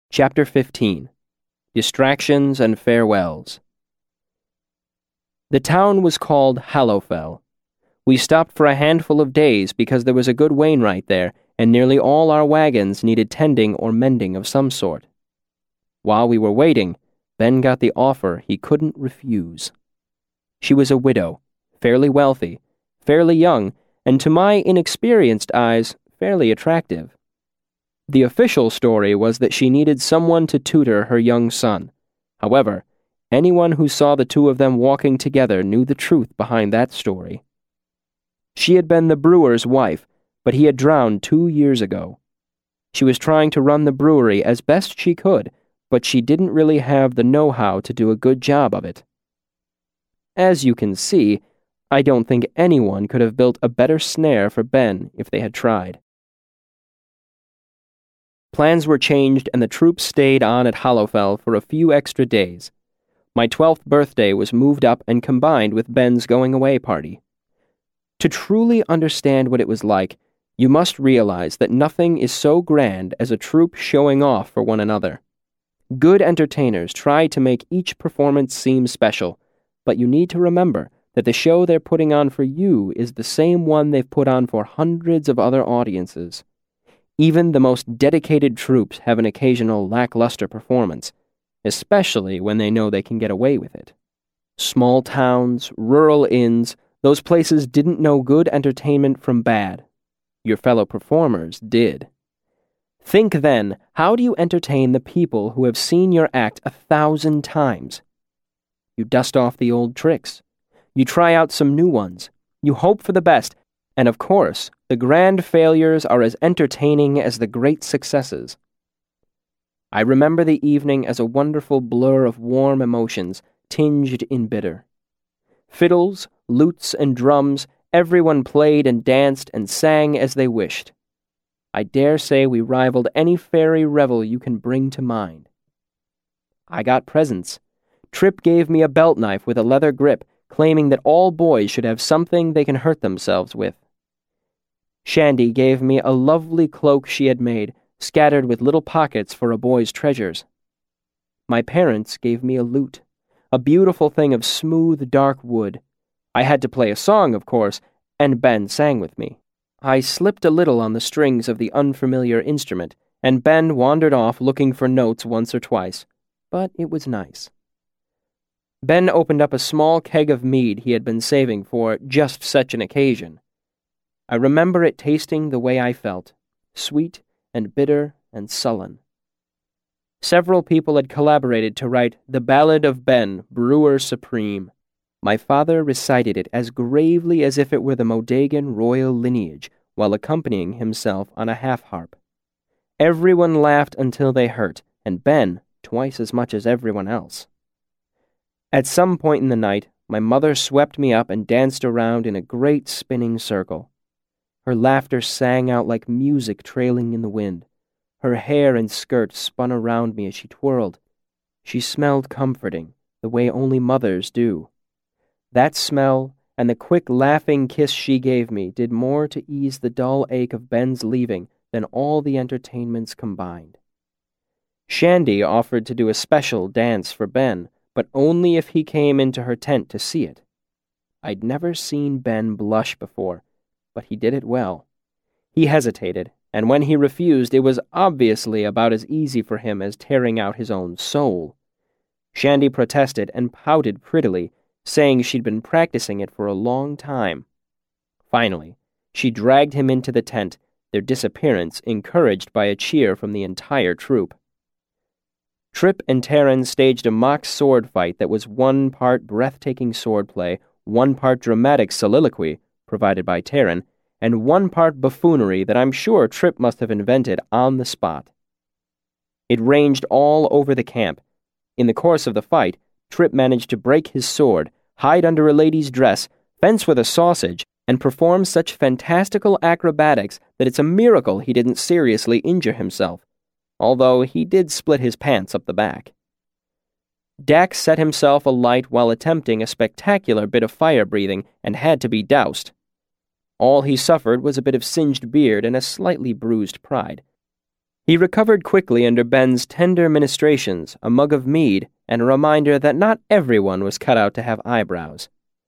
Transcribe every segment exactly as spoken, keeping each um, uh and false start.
Chapter fifteen. Distractions and Farewells. The town was called Hallowfell. We stopped for a handful of days because there was a good Wainwright there, and nearly all our wagons needed tending or mending of some sort. While we were waiting, Ben got the offer he couldn't refuse. She was a widow, fairly wealthy, fairly young, and to my inexperienced eyes, fairly attractive. The official story was that she needed someone to tutor her young son. However, anyone who saw the two of them walking together knew the truth behind that story. She had been the brewer's wife, but he had drowned two years ago. She was trying to run the brewery as best she could, but she didn't really have the know-how to do a good job of it. As you can see, I don't think anyone could have built a better snare for Ben if they had tried. Plans were changed and the troops stayed on at Hallowfell for a few extra days. My twelfth birthday was moved up and combined with Ben's going-away party. To truly understand what it was like, you must realize that nothing is so grand as a troop showing off for one another. Good entertainers try to make each performance seem special, but you need to remember that the show they're putting on for you is the same one they've put on for hundreds of other audiences. Even the most dedicated troops have an occasional lackluster performance, especially when they know they can get away with it. Small towns, rural inns, those places didn't know good entertainment from bad. Your fellow performers did. Think then, how do you entertain the people who have seen your act a thousand times? You dust off the old tricks. You try out some new ones. You hope for the best, and of course, the grand failures are as entertaining as the great successes. I remember the evening as a wonderful blur of warm emotions, tinged in bitter. Fiddles, lutes, and drums, everyone played and danced and sang as they wished. I dare say we rivaled any fairy revel you can bring to mind. I got presents. Trip gave me a belt knife with a leather grip, claiming that all boys should have something they can hurt themselves with. Shandy gave me a lovely cloak she had made, scattered with little pockets for a boy's treasures. My parents gave me a lute, a beautiful thing of smooth, dark wood. I had to play a song, of course, and Ben sang with me. I slipped a little on the strings of the unfamiliar instrument, and Ben wandered off looking for notes once or twice, but it was nice. Ben opened up a small keg of mead he had been saving for just such an occasion. I remember it tasting the way I felt, sweet and bitter and sullen. Several people had collaborated to write The Ballad of Ben, Brewer Supreme. My father recited it as gravely as if it were the Modagan royal lineage, while accompanying himself on a half-harp. Everyone laughed until they hurt, and Ben twice as much as everyone else. At some point in the night, my mother swept me up and danced around in a great spinning circle. Her laughter sang out like music trailing in the wind. Her hair and skirt spun around me as she twirled. She smelled comforting, the way only mothers do. That smell and the quick laughing kiss she gave me did more to ease the dull ache of Ben's leaving than all the entertainments combined. Shandy offered to do a special dance for Ben, but only if he came into her tent to see it. I'd never seen Ben blush before, but he did it well. He hesitated, and when he refused, it was obviously about as easy for him as tearing out his own soul. Shandy protested and pouted prettily, saying she'd been practicing it for a long time. Finally, she dragged him into the tent, their disappearance encouraged by a cheer from the entire troop. Trip and Taryn staged a mock sword fight that was one part breathtaking swordplay, one part dramatic soliloquy, provided by Taryn, and one part buffoonery that I'm sure Trip must have invented on the spot. It ranged all over the camp. In the course of the fight, Trip managed to break his sword, hide under a lady's dress, fence with a sausage, and perform such fantastical acrobatics that it's a miracle he didn't seriously injure himself, although he did split his pants up the back. Dax set himself alight while attempting a spectacular bit of fire-breathing and had to be doused. All he suffered was a bit of singed beard and a slightly bruised pride. He recovered quickly under Ben's tender ministrations, a mug of mead, and a reminder that not everyone was cut out to have eyebrows.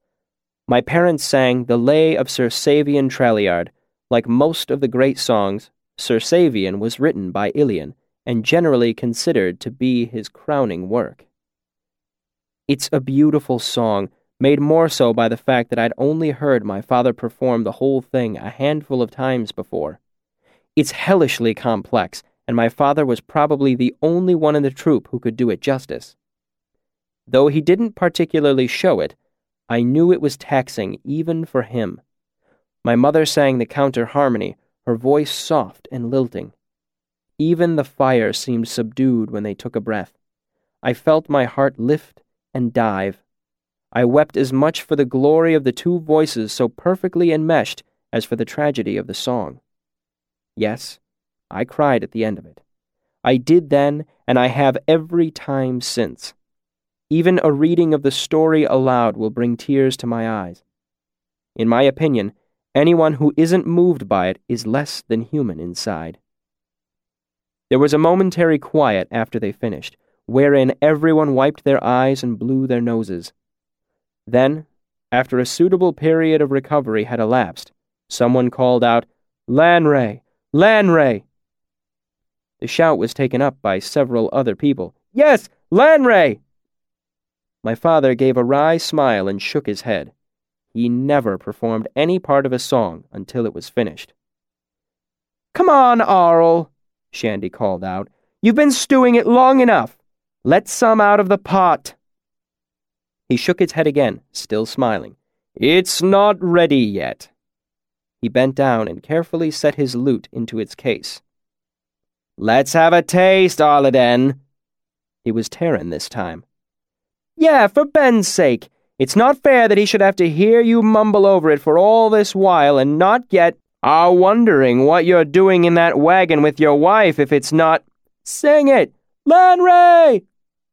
My parents sang the Lay of Sir Savian Tralliard. Like most of the great songs, Sir Savian was written by Ilian, and generally considered to be his crowning work. It's a beautiful song, made more so by the fact that I'd only heard my father perform the whole thing a handful of times before. It's hellishly complex, and my father was probably the only one in the troupe who could do it justice. Though he didn't particularly show it, I knew it was taxing even for him. My mother sang the counter-harmony, her voice soft and lilting. Even the fire seemed subdued when they took a breath. I felt my heart lift and dive. I wept as much for the glory of the two voices so perfectly enmeshed as for the tragedy of the song. Yes, I cried at the end of it. I did then, and I have every time since. Even a reading of the story aloud will bring tears to my eyes. In my opinion, anyone who isn't moved by it is less than human inside. There was a momentary quiet after they finished, wherein everyone wiped their eyes and blew their noses. Then, after a suitable period of recovery had elapsed, someone called out, "Lanray! Lanray!" The shout was taken up by several other people. "Yes, Lanray!" My father gave a wry smile and shook his head. He never performed any part of a song until it was finished. "Come on, Arl," Shandy called out. "You've been stewing it long enough. Let some out of the pot." He shook his head again, still smiling. "It's not ready yet." He bent down and carefully set his lute into its case. "Let's have a taste, Arliden." It was Taryn this time. "Yeah, for Ben's sake. It's not fair that he should have to hear you mumble over it for all this while and not get are wondering what you're doing in that wagon with your wife if it's not... Sing it! Lanray!"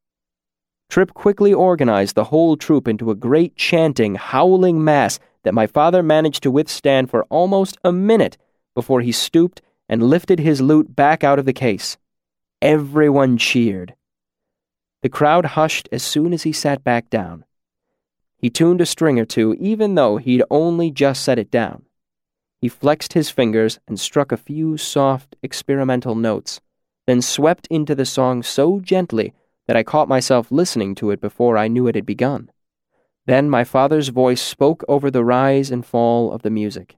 Tripp quickly organized the whole troop into a great chanting, howling mass that my father managed to withstand for almost a minute before he stooped and lifted his lute back out of the case. Everyone cheered. The crowd hushed as soon as he sat back down. He tuned a string or two even though he'd only just set it down. He flexed his fingers and struck a few soft, experimental notes, then swept into the song so gently that I caught myself listening to it before I knew it had begun. Then my father's voice spoke over the rise and fall of the music.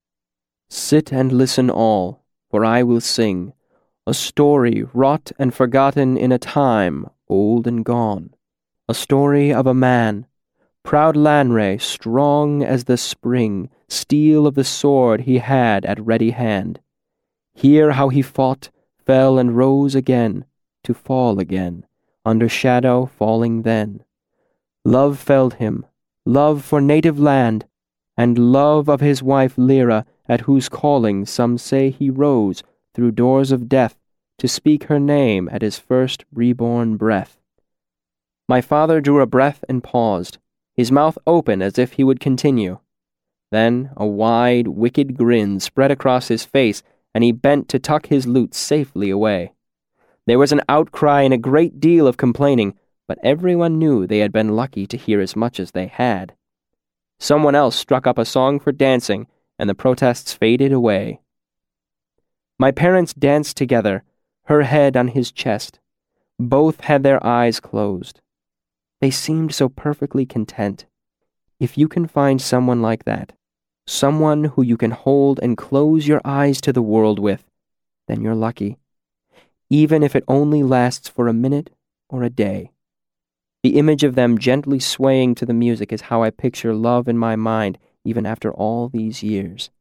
"Sit and listen all, for I will sing a story wrought and forgotten in a time old and gone, a story of a man, proud Lanray, strong as the spring, steel of the sword he had at ready hand. Hear how he fought, fell and rose again, to fall again, under shadow falling then. Love felled him, love for native land, and love of his wife Lyra, at whose calling some say he rose through doors of death to speak her name at his first reborn breath." My father drew a breath and paused, his mouth open as if he would continue. Then a wide, wicked grin spread across his face, and he bent to tuck his lute safely away. There was an outcry and a great deal of complaining, but everyone knew they had been lucky to hear as much as they had. Someone else struck up a song for dancing, and the protests faded away. My parents danced together, her head on his chest. Both had their eyes closed. They seemed so perfectly content. If you can find someone like that, someone who you can hold and close your eyes to the world with, then you're lucky, even if it only lasts for a minute or a day. The image of them gently swaying to the music is how I picture love in my mind even after all these years.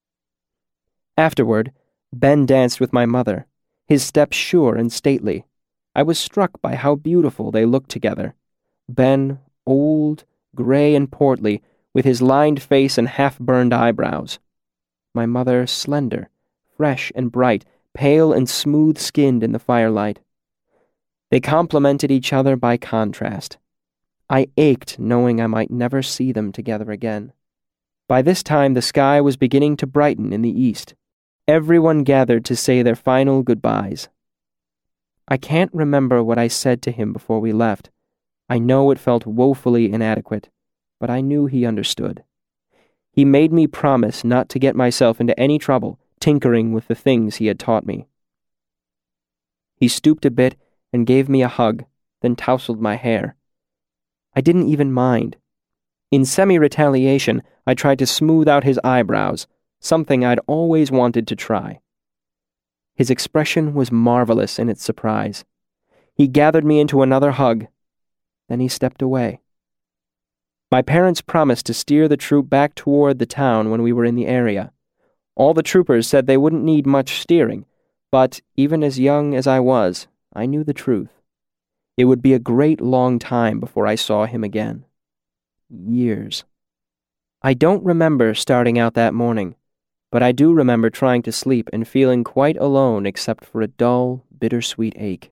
Afterward, Ben danced with my mother, his steps sure and stately. I was struck by how beautiful they looked together. Ben, old, gray and portly, with his lined face and half-burned eyebrows. My mother slender, fresh and bright, pale and smooth-skinned in the firelight. They complemented each other by contrast. I ached knowing I might never see them together again. By this time the sky was beginning to brighten in the east, Everyone gathered to say their final goodbyes. I can't remember what I said to him before we left. I know it felt woefully inadequate, but I knew he understood. He made me promise not to get myself into any trouble tinkering with the things he had taught me. He stooped a bit and gave me a hug, then tousled my hair. I didn't even mind. In semi-retaliation, I tried to smooth out his eyebrows, something I'd always wanted to try. His expression was marvelous in its surprise. He gathered me into another hug. Then he stepped away. My parents promised to steer the troop back toward the town when we were in the area. All the troopers said they wouldn't need much steering, but even as young as I was, I knew the truth. It would be a great long time before I saw him again. Years. I don't remember starting out that morning, but I do remember trying to sleep and feeling quite alone except for a dull, bittersweet ache.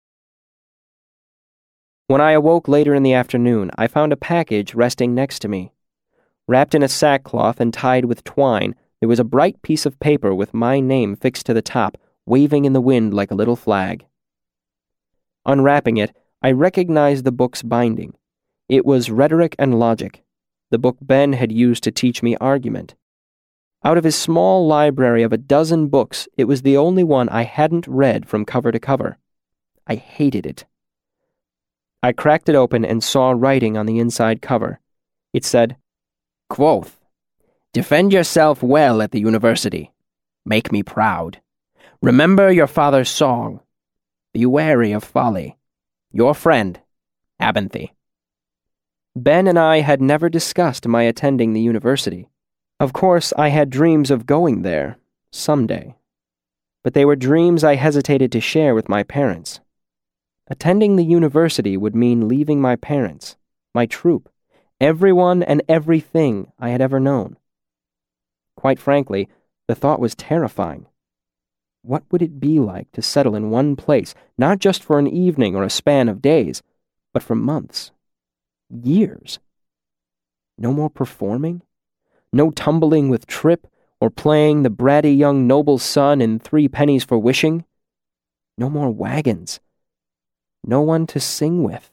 When I awoke later in the afternoon, I found a package resting next to me. Wrapped in a sackcloth and tied with twine, there was a bright piece of paper with my name fixed to the top, waving in the wind like a little flag. Unwrapping it, I recognized the book's binding. It was Rhetoric and Logic, the book Ben had used to teach me argument. Out of his small library of a dozen books, it was the only one I hadn't read from cover to cover. I hated it. I cracked it open and saw writing on the inside cover. It said, Quoth, Defend yourself well at the university. Make me proud. Remember your father's song. Be wary of folly. Your friend, Abinthy. Ben and I had never discussed my attending the university. Of course, I had dreams of going there, someday. But they were dreams I hesitated to share with my parents. Attending the university would mean leaving my parents, my troop, everyone and everything I had ever known. Quite frankly, the thought was terrifying. What would it be like to settle in one place, not just for an evening or a span of days, but for months, years? No more performing? No tumbling with Trip or playing the bratty young noble's son in Three Pennies for Wishing? No more wagons. No one to sing with.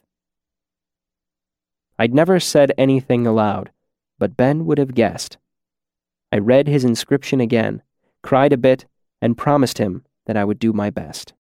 I'd never said anything aloud, but Ben would have guessed. I read his inscription again, cried a bit, and promised him that I would do my best.